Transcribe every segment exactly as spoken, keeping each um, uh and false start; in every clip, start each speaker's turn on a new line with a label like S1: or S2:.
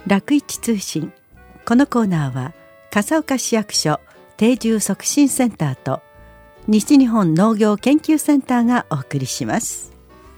S1: 楽市通信。このコーナーは笠岡市役所定住促進センターと西日本農業研究センターがお送りします。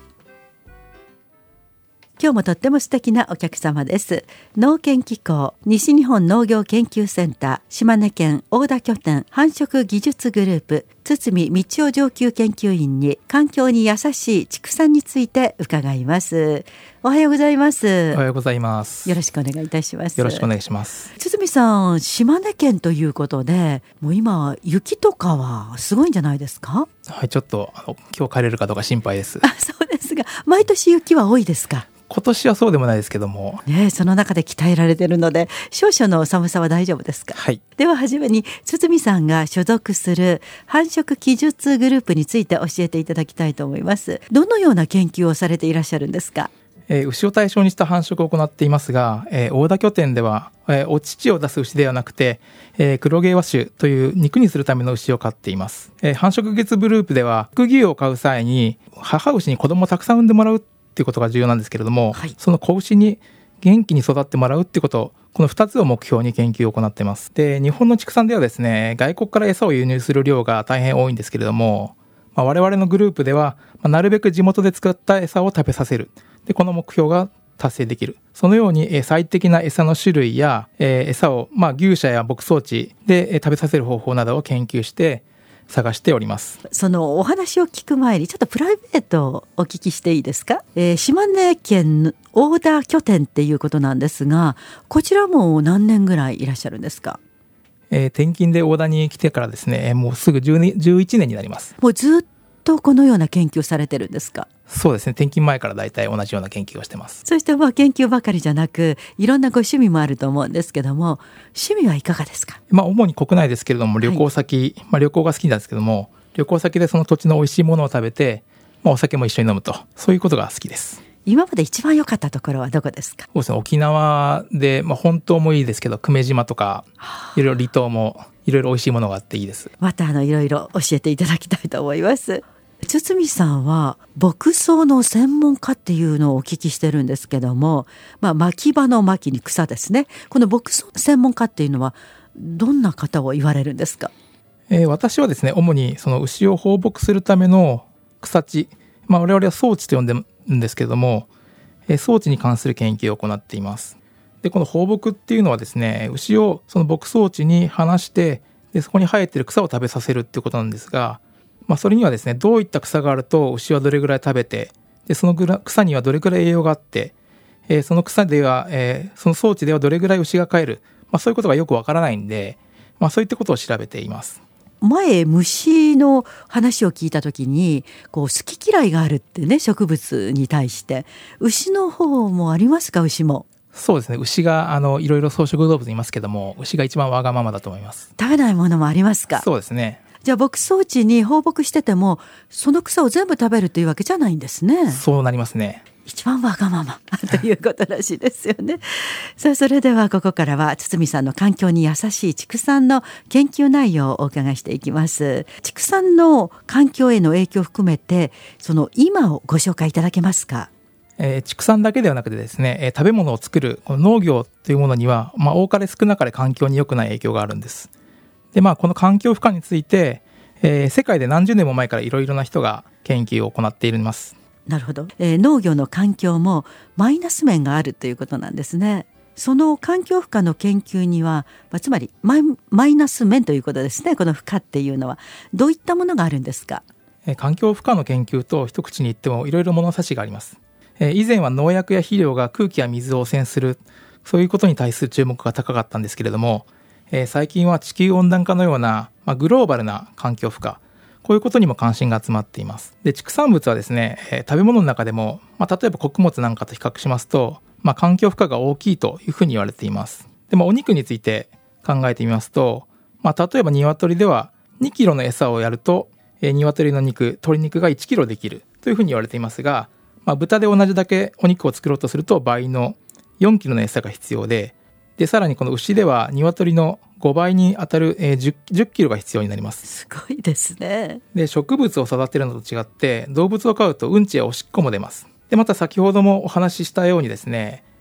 S1: 今日もとっても素敵なお客様です。農研機構西日本農業研究センター島根県大田拠点繁殖技術グループ堤道夫上級研究員に環境に優しい畜産について伺います。おはようございます。
S2: おはようございます。
S1: よろしくお願いいたします。
S2: よろしくお願いします。
S1: 堤さん、島根県ということでもう今雪とかはすごいんじゃないですか？
S2: はい、ちょっとあの今日帰れるかどうか心配です。
S1: あ、そうですが、毎年雪は多いですか？
S2: 今年はそうでもないですけども、
S1: ね、その中で鍛えられているので少々の寒さは大丈夫ですか？
S2: はい。
S1: では初めに堤さんが所属する繁殖技術グループについて教えていただきたいと思います。どのような研究をされていらっしゃるんですか？
S2: えー、牛を対象にした繁殖を行っていますが、えー、大田拠点では、えー、お乳を出す牛ではなくて、えー、黒毛和種という肉にするための牛を飼っています。えー、繁殖技術グループでは副牛を飼う際に母牛に子供をたくさん産んでもらうっていうことが重要なんですけれども、はい、その子牛に元気に育ってもらうっていうこと、このふたつを目標に研究を行っています。で、日本の畜産ではですね、外国から餌を輸入する量が大変多いんですけれども、まあ、我々のグループでは、まあ、なるべく地元で作った餌を食べさせる。で、この目標が達成できる。そのように、えー、最適な餌の種類や、えー、餌を、まあ、牛舎や牧草地で、えー、食べさせる方法などを研究して探しております。
S1: そのお話を聞く前にちょっとプライベートをお聞きしていいですか？えー、島根県大田拠点っていうことなんですが、こちらも何年ぐらいいらっしゃるんですか？
S2: えー、転勤で大田に来てからですね、もうすぐじゅうに、じゅういちねんになります。
S1: もうずっとこのような研究されてるんですか？
S2: そうですね、転勤前からだいたい同じような研究をしてます。
S1: そしてまあ研究ばかりじゃなくいろんなご趣味もあると思うんですけども、趣味はいかがですか？
S2: まあ、主に国内ですけれども旅行先、はい、まあ、旅行が好きなんですけども、旅行先でその土地の美味しいものを食べて、まあ、お酒も一緒に飲むと、そういうことが好きです。
S1: 今まで一番良かったところはどこですか？
S2: そうですね、沖縄で、まあ、本島もいいですけど久米島とかいろいろ離島もいろいろ美味しいものがあっていいです。
S1: またあのいろいろ教えていただきたいと思います。堤さんは牧草の専門家っていうのをお聞きしてるんですけども、まあ、牧場の牧に草ですね。この牧草専門家っていうのはどんな方を言われるんですか？
S2: えー、私はですね、主にその牛を放牧するための草地、まあ、我々は草地と呼んでるんですけれども、えー、草地に関する研究を行っています。で、この放牧っていうのはですね、牛をその牧草地に放して、でそこに生えている草を食べさせるっていうことなんですが、まあ、それにはですね、どういった草があると牛はどれぐらい食べて、でそのぐら草にはどれぐらい栄養があって、えー、その草では、えー、その装置ではどれぐらい牛が飼える、まあ、そういうことがよくわからないんで、まあ、そういったことを調べています。
S1: 前虫の話を聞いた時にこう好き嫌いがあるってね、植物に対して牛の方もありますか？牛も
S2: そうですね、牛があのいろいろ草食動物いますけども、牛が一番わがままだと思います。
S1: 食べないものもありますか？
S2: そうですね。
S1: じゃあ牧草地に放牧しててもその草を全部食べるというわけじゃないんですね。
S2: そうなりますね。
S1: 一番わがままということらしいですよね。さあ、それではここからは堤さんの環境に優しい畜産の研究内容をお伺いしていきます。畜産の環境への影響を含めてその今をご紹介いただけますか？
S2: えー、畜産だけではなくてですね、えー、食べ物を作るこの農業というものには、まあ、多かれ少なかれ環境に良くない影響があるんです。で、まあ、この環境負荷について、えー、世界で何十年も前からいろいろな人が研究を行っています。
S1: なるほど、えー、農業の環境もマイナス面があるということなんですね。その環境負荷の研究には、まあ、つまりマイ、マイナス面ということですね。この負荷っていうのはどういったものがあるんですか？
S2: えー、環境負荷の研究と一口に言ってもいろいろ物差しがあります。えー、以前は農薬や肥料が空気や水を汚染する、そういうことに対する注目が高かったんですけれども、えー、最近は地球温暖化のような、まあ、グローバルな環境負荷、こういうことにも関心が集まっています。で、畜産物はですね、えー、食べ物の中でも、まあ、例えば穀物なんかと比較しますと、まあ、環境負荷が大きいというふうに言われています。でも、お肉について考えてみますと、まあ、例えば鶏ではにキロの餌をやると、えー、鶏の肉、鶏肉がいちキロできるというふうに言われていますが、まあ、豚で同じだけお肉を作ろうとすると倍のよんキロの餌が必要で、でさらにこの牛では鶏のごばいに当たる 10, 10キロが必要になります。
S1: すごいですね。
S2: で、植物を育てるのと違って動物を飼うとうんちやおしっこも出ます。で、また先ほどもお話ししたようにですね、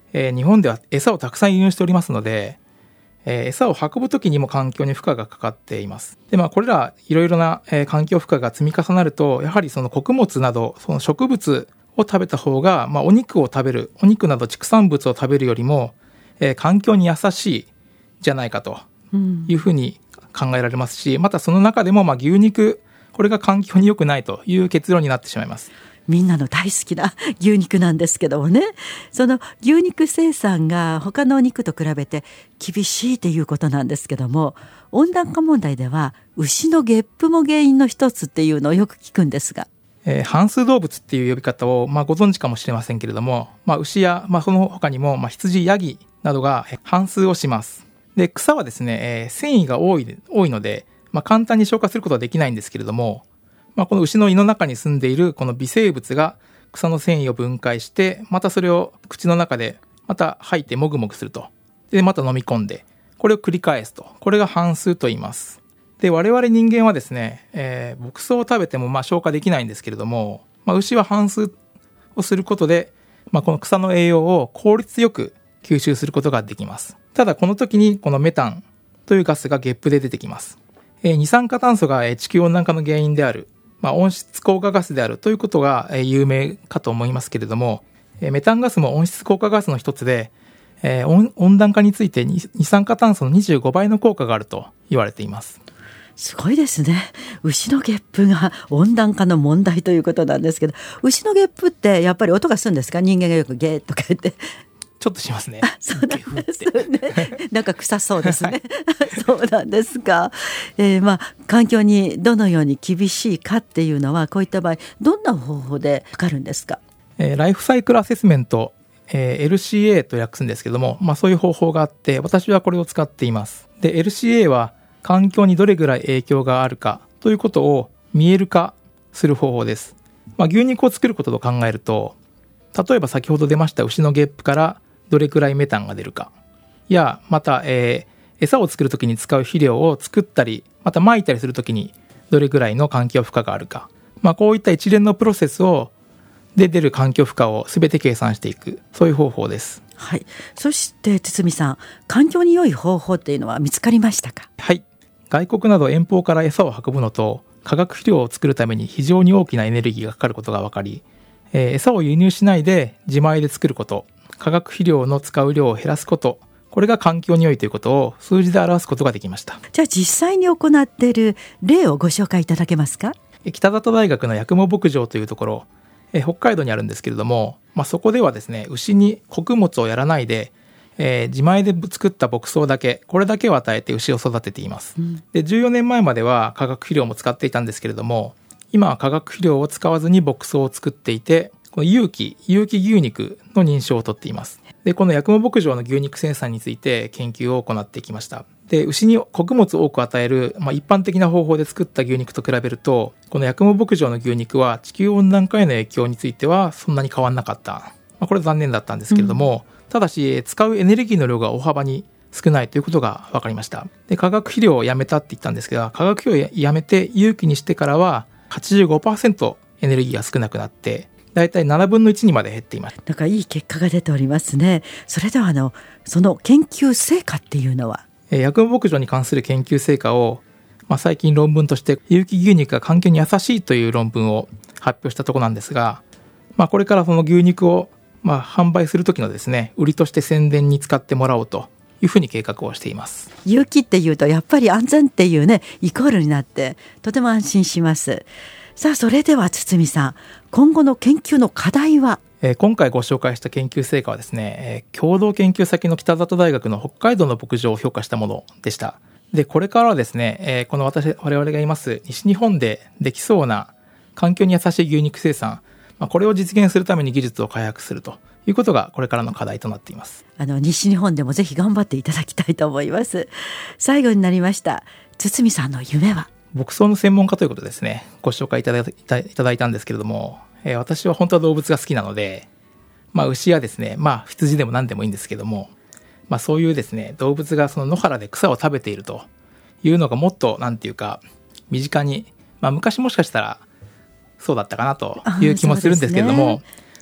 S2: えー、日本では餌をたくさん輸入しておりますので、えー、餌を運ぶ時にも環境に負荷がかかっています。で、まあ、これらいろいろな、えー、環境負荷が積み重なると、やはりその穀物などその植物を食べた方が、まあ、お肉を食べるお肉など畜産物を食べるよりも、えー、環境に優しいじゃないかというふうに考えられますし、またその中でもまあ牛肉、これが環境に良くないという結論になってしまいます。
S1: みんなの大好きな牛肉なんですけどもね、その牛肉生産が他のお肉と比べて厳しいということなんですけども、温暖化問題では牛のゲップも原因の一つっていうのをよく聞くんですが、
S2: えー、反数動物っていう呼び方を、まあ、ご存知かもしれませんけれども、まあ、牛や、まあ、その他にも、まあ、羊、ヤギなどが反数をします。で、草はですね、えー、繊維が多い、多いので、まあ、簡単に消化することはできないんですけれども、まあ、この牛の胃の中に住んでいるこの微生物が草の繊維を分解して、またそれを口の中でまた吐いてもぐもぐすると。で、また飲み込んで、これを繰り返すと。これが反数と言います。で、我々人間はですね、えー、牧草を食べてもまあ消化できないんですけれども、まあ、牛は反数をすることで、まあ、この草の栄養を効率よく吸収することができます。ただこの時にこのメタンというガスがゲップで出てきます。えー、二酸化炭素が地球温暖化の原因である、まあ、温室効果ガスであるということが有名かと思いますけれども、メタンガスも温室効果ガスの一つで、えー、温暖化について二酸化炭素のにじゅうごばいの効果があると言われています。
S1: すごいですね。牛のゲップが温暖化の問題ということなんですけど、牛のゲップってやっぱり音がするんですか？人間がよくゲーとか言って
S2: ちょっとしますね。
S1: そうなんですね。なんか臭そうですね。そうなんですか。えー、まあ環境にどのように厳しいかっていうのは、こういった場合どんな方法で測るんですか？
S2: えー、ライフサイクルアセスメント、えー、エルシーエー と訳すんですけども、まあ、そういう方法があって、私はこれを使っています。で エルシーエー は環境にどれぐらい影響があるかということを見える化する方法です。まあ、牛肉を作ることと考えると、例えば先ほど出ました牛のゲップからどれくらいメタンが出るか、やまた、えー、餌を作るときに使う肥料を作ったりまた撒いたりするときにどれくらいの環境負荷があるか、まあ、こういった一連のプロセスをで出る環境負荷をすべて計算していく、そういう方法です。
S1: はい。そして堤さん、環境に良い方法っていうのは見つかりましたか？
S2: はい。外国など遠方から餌を運ぶのと化学肥料を作るために非常に大きなエネルギーがかかることが分かり、えー、餌を輸入しないで自前で作ること、化学肥料の使う量を減らすこと、これが環境に良いということを数字で表すことができました。
S1: じゃあ実際に行っている例をご紹介いただけますか？
S2: 北里大学の八雲牧場というところ、えー、北海道にあるんですけれども、まあ、そこではですね、牛に穀物をやらないで、えー、自前で作った牧草だけ、これだけを与えて牛を育てています、うん、でじゅうよねんまえまでは化学肥料も使っていたんですけれども、今は化学肥料を使わずに牧草を作っていて、この有機有機牛肉の認証を取っています。でこの八雲牧場の牛肉生産について研究を行ってきました。で牛に穀物を多く与える、まあ、一般的な方法で作った牛肉と比べると、この八雲牧場の牛肉は地球温暖化への影響についてはそんなに変わらなかった、まあ、これは残念だったんですけれども、うんただし使うエネルギーの量が大幅に少ないということが分かりました。で化学肥料をやめたって言ったんですけど、化学肥料をやめて有機にしてからは はちじゅうごパーセント エネルギーが少なくなってだいたいななぶんのいちにまで減っています。
S1: なんかいい結果が出ておりますね。それではあのその研究成果っていうのは、
S2: 八雲牧場に関する研究成果を、まあ、最近論文として有機牛肉が環境に優しいという論文を発表したところなんですが、まあ、これからその牛肉をまあ、販売する時のですね、売りとして宣伝に使ってもらおうというふうに計画をしています。
S1: 有機っていうとやっぱり安全っていうねイコールになってとても安心します。さあそれでは堤さん、今後の研究の課題は？
S2: えー、今回ご紹介した研究成果はですね、えー、共同研究先の北里大学の北海道の牧場を評価したものでした。でこれからはですね、えー、この私我々がいます西日本でできそうな環境に優しい牛肉生産、これを実現するために技術を開発するということがこれからの課題となっています。
S1: あの西日本でもぜひ頑張っていただきたいと思います。最後になりました。堤さんの夢は？
S2: 牧草の専門家ということですね、ご紹介いただいた、いただいたんですけれども、えー、私は本当は動物が好きなので、まあ、牛やですね、まあ、羊でも何でもいいんですけども、まあ、そういうですね動物がその野原で草を食べているというのがもっとなんていうか身近に、まあ、昔もしかしたらそうだったかなという気もするんですけれども、ね、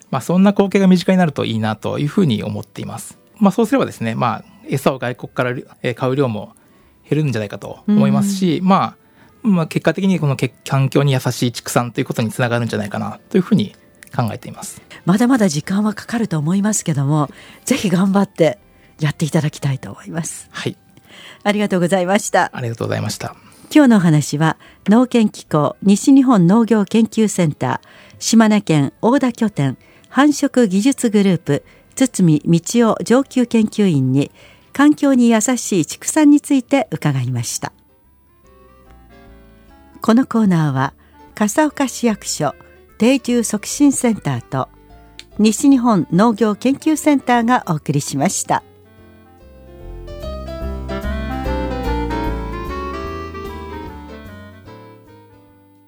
S2: まあ、そんな光景が身近になるといいなというふうに思っています。まあ、そうすればですね、まあ、餌を外国から買う量も減るんじゃないかと思いますし、まあ、まあ結果的にこの環境に優しい畜産ということにつながるんじゃないかなというふうに考えています。
S1: まだまだ時間はかかると思いますけども、ぜひ頑張ってやっていただきたいと思います。
S2: はい。
S1: ありがとうございました。
S2: ありがとうございました。
S1: 今日のお話は農研機構西日本農業研究センター島根県大田拠点繁殖技術グループ堤道夫上級研究員に環境に優しい畜産について伺いました。このコーナーは笠岡市役所定住促進センターと西日本農業研究センターがお送りしました。